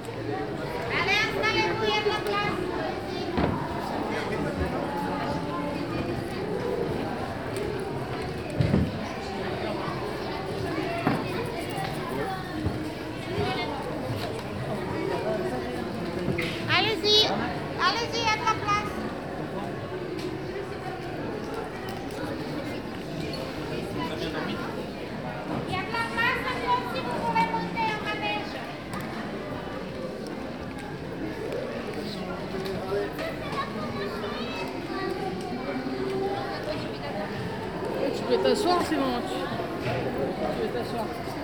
Allez, installez-vous, il y a de la place. Allez-y, allez-y, il y a de la place. Il y a de la place, maintenant, si vous voulez monter en manège. Tu peux t'asseoir, Simon. Tu peux t'asseoir.